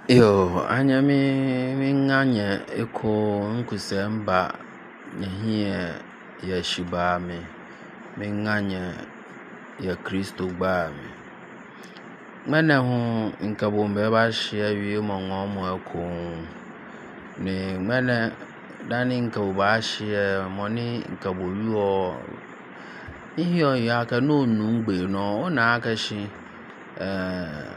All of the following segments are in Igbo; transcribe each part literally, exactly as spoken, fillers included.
Yo, anya mi mi nganye eko nkusemba nyehie ya shiba mi mi nganye ya Kristo gba mi. Mene hu nkabombe ba shia wi mo ngomo eko ni mene dani nkabo ba shia moni nkabo yo ihio ya ka no nungbe no na aka shi eh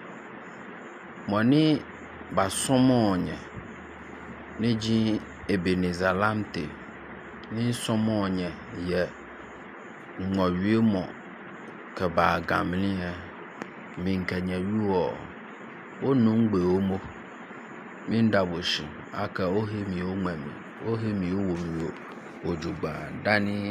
moni basomonye niji Ebenezalamte ni somonye ye ngowie mo ka ba gamni he minkanya yuo onungbe omo mindaboshi aka ohemi omami ohemi owomi ojugba dani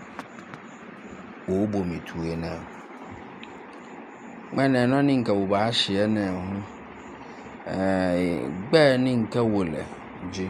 obo mituwe na mene no ni nka ba hye na hu eh gba ni nka wole ji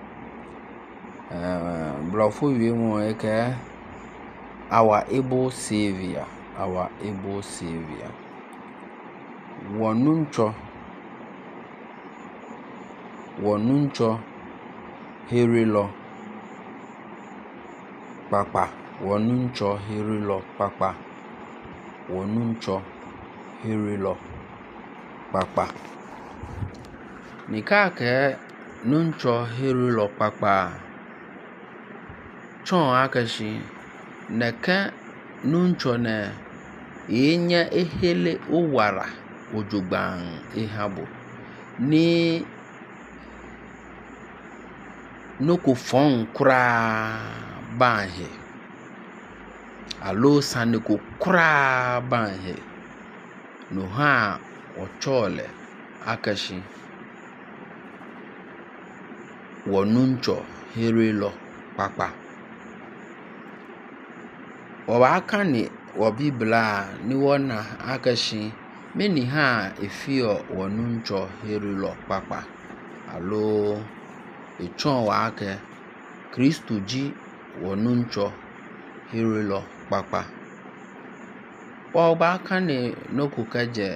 eh brofo wi mo e ka our able savior our able savior wonuncho wonuncho herilo papa wonuncho herilo papa wonuncho herilo papa nikake nuncho herilo papa chon akashi neka nuncho ne yenya ehele owara ojogban ehabo ni noko fon kura banhe alo saneko kura banhe no ha ochole akashi wonuncho herilo papa wabaka ni wabibla ni wona akashi meni ha efio wonuncho herilo papa alo echon wake Kristo ji wonuncho herilo papa wabaka ni nokukaje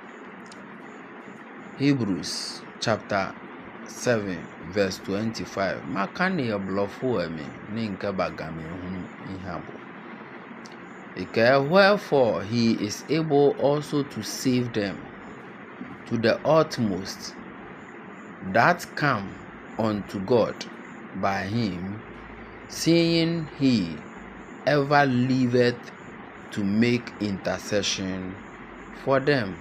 Hebrews chapter seven verse twenty-five makani ya blofo emi ni nka bagame hu ihabo ike wherefore he is able also to save them to the utmost that come unto God by him, seeing he ever liveth to make intercession for them.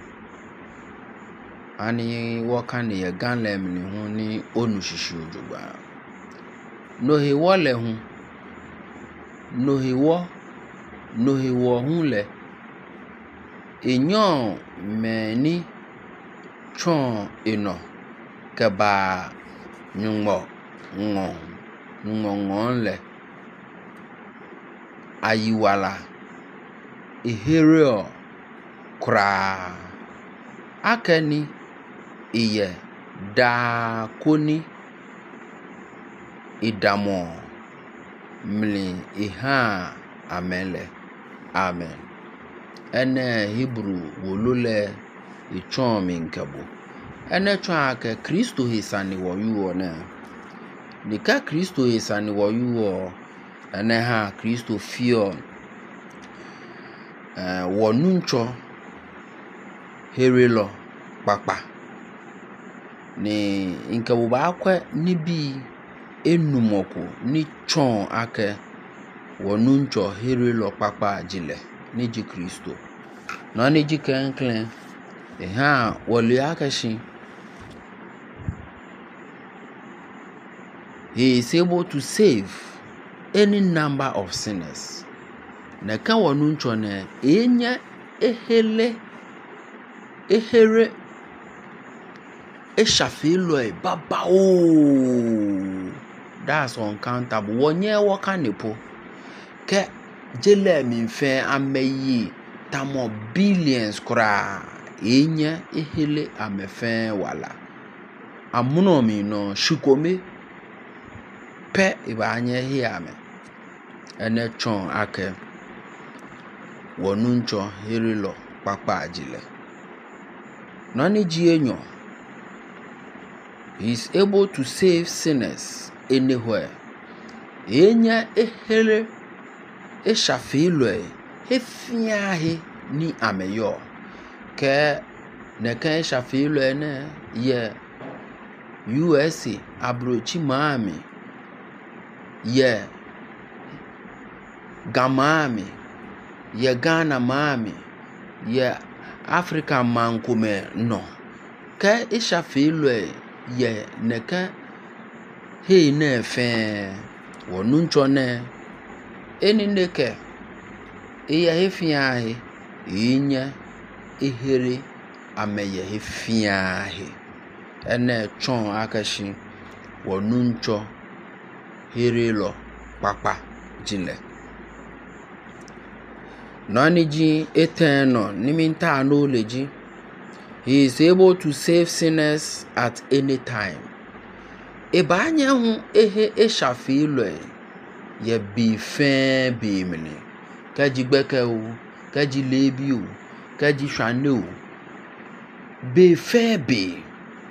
Ani wakani ya ganlem ni hu ni onushishi ojugba no he wo le hu no he wo no he wo hu le enyo meni chon eno ka ba nyungo ngo ngo le ayiwala eherio kra akeni iye da koni idamo mli iha amele amen ene Hebrew wolole ichon mi nkabo ene chon ake Kristo hisani wo yuo na nika Kristo hisani wo yuo ene ha Kristo fio eh wonuncho herilo papa ni nkabo ba akwa ni bi enumoko ni chon ake wonuncho herilo papa jile ni ji Kristo na ni ji kenklen eha wole akashi he is able to save any number of sinners na ka wonuncho ne enya ehele ehere eshafilo e baba o that's uncountable wonye woka nepo ke jele mi fe ameyi tamo billions kra enya ehele amefe wala amuno mi no shikome pe ibanye hiame ene chon ake wonuncho herilo papa ajile nani ji enyo He is able to save sinners anywhere. Enya ehere eshafilwe hefiahe ni ameyo ke neka eshafilwe ne ye U S A abrochi maami ye gamami ye Ghana maami ye Africa mankume no ke eshafilwe ye neka he ne fe wonuncho ne eni neke eya hefiahe inya ehere ameye hefiahe ene chon akashi wonuncho herelo papa jile nani ji eteno niminta no leji. He is able to save sinners at any time. Ebanya hu ehe eshafilwe ye bi fe bi mini kaji gbeke o kaji lebi o kaji hwane o be fe be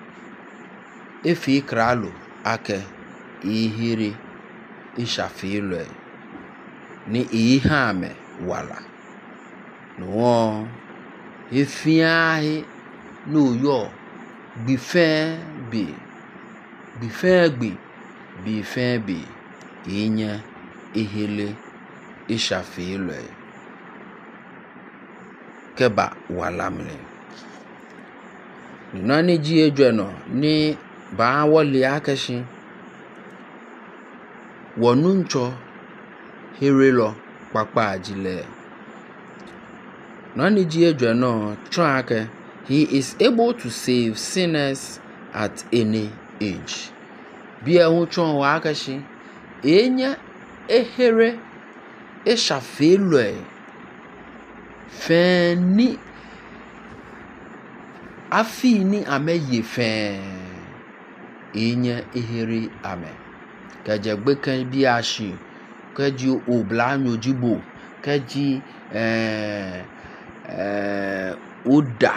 efi kralo ake ihiri ishafilwe ni ihame wala no efiahe no yo bi fe be bi fe gbe bi fe be inya ihele ishafilwe keba walamle nani ji ejeno ni ba wole akashi wonuncho herelo papa ajile nani ji ejeno track. He is able to save sinners at any age. Bia huchon wakashi enya ehere eshafilwe feni afini ameye fen enya ehere ame kaje gbeke bi ashi kaji oblanyo jibo kaji eh eh oda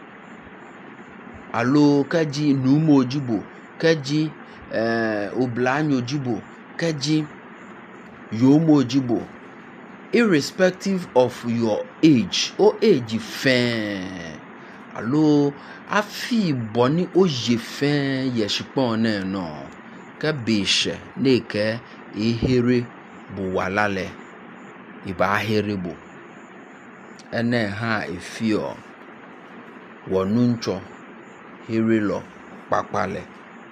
alo kaji numo jibo kaji eh oblanyo jibo kaji yomo jibo irrespective of your age o age fen alo afi boni oje fen yeshipon na no ka bishe neke ehere bu walale iba here bu ene ha efio wonuncho herelo papale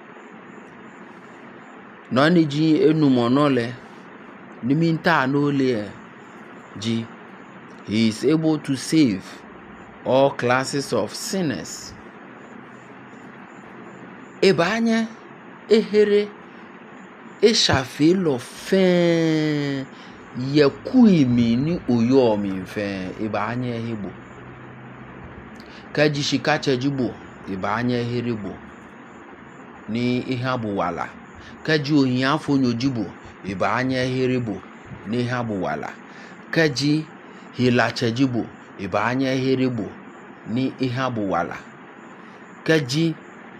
nani ji enumonole niminta no le ji. He is able to save all classes of sinners. Ebanye ehere eshafilo fen yekuimi ni uyomi fen ebanye hebo kaji shikache jibo ebanye herebo ni ihabu wala kaji ohiafo nyojibo ebanye herebo ni ihabu wala kaji hilache jibo ebanye herebo ni ihabu wala kaji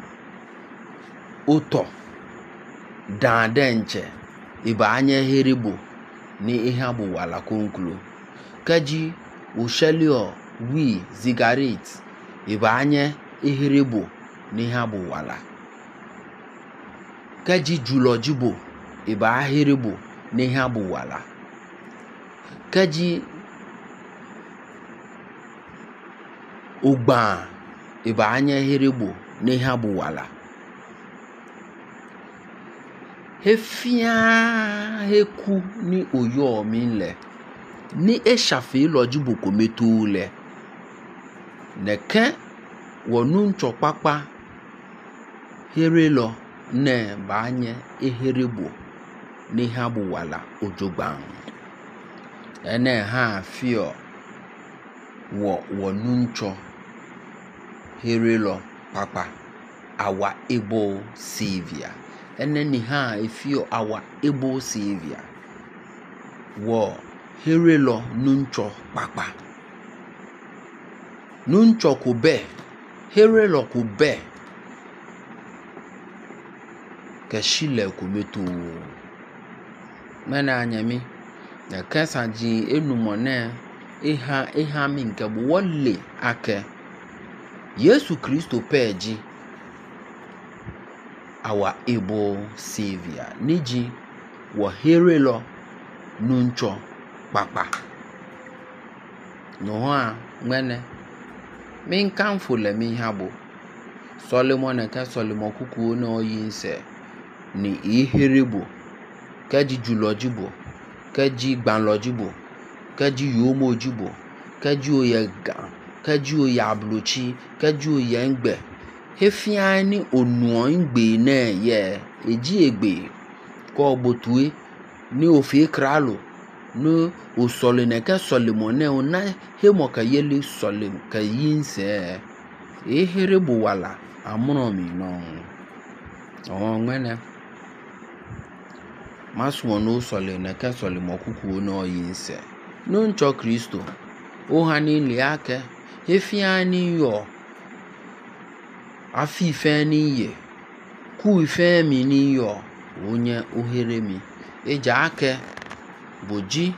uto dandenche ibanye herebo ni ihabu wala konklo kaji ushelio wi zigaret ibanye herebo ni ihabu wala kaji julojibo iba herebo ni ihabu wala kaji ugba ibanye herebo ni ihabu wala hefia heku ni oyo minle ni eshafi lojibu kometu le neke wonuncho papa herelo ne banye eherebo ni habu wala ojogban ene ha fio wo wonuncho herelo papa our able savior ene ni ha ifio our able savior wo herelo nuncho papa nuncho kube herelo kube kashile kumeto mena anyami na kasa ji enumone iha iha mi nke bo wole ake Yesu Kristo peji our able savior niji wo herelo nuncho papa no ha ngene min kanfo le mi habo Solomon ka Solomon kuku na oyinse ni iherebo kaji julojibo kaji gbanlojibo kaji yomojibo kaji oyega kaji oyablochi kaji oyengbe hefiani onuo ngbe na ye eji egbe ko botue ni ofi kralo no osolene ka Solomon na ona hemo ka yele Solomon ka yinse eherebo wala amuno mi no o ngene maswo no Solomon ka Solomon kuku no yinse no ncho Kristo o hani liake hefiani yo afi fani ye ku femi ni yo onye ohere mi eja ake boji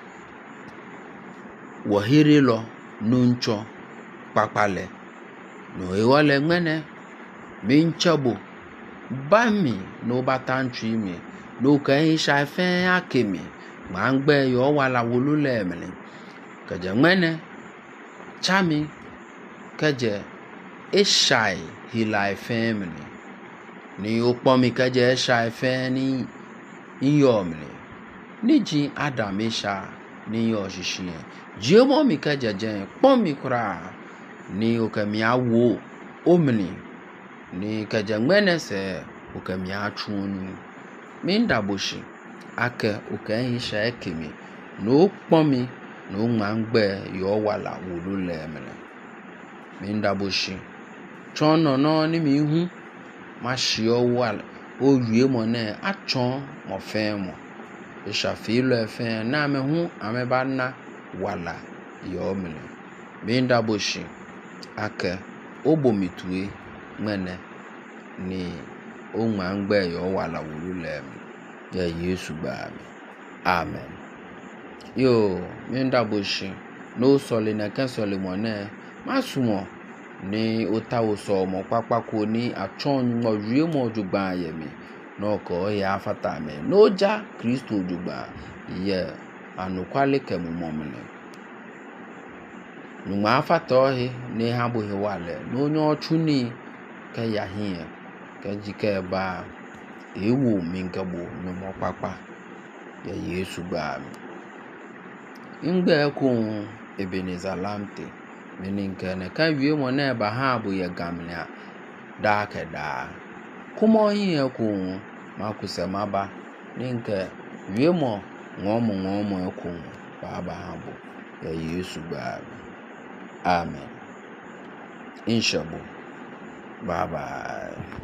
wo here lo nuncho papale no ewale ngene minchabo bami no batantri mi no kan sha fe akemi mangbe yo wala wolule mele kaje ngene chami kaje eshai hilai family ni opomi kaje eshai fe ni iyomle niji Adam esha ni yo shishi jemo mi kaje je pomi kura ni okami awo omni ni kaje ngene se okami atunu minda boshi ake okan isha ekemi no pomi no ngangbe yo wala wolule mele minda boshi chono no ni mi hu ma shio wala o wie mo na achon mo fe mo isha fi lo fe na me hu ameba na wala yo mele minda boshi ake obomitue mene ni o ngangbe yo wala wolule ya Yesu ba amen yo minda boshi no sole na kan sole mo na masumo ni otawo so mo papako ni achon mo wie mo jugba yemi no ko ya fata me no ja Kristo jugba ye anukwale kemu momle no ma fata he ni habo he wale no nyo chuni ka ya hie ka jike ba ewu mingabo no mo papa ya Yesu ba ingbe ko Ebenezer Lamte meninka ne ka wie mo na ba ha bo ye gamle da ka da kuma yin ko ma kusema ba ninka wie mo ngomo ngomo ko ba ba ha bo ya Yesu ba amen inshallah bye bye.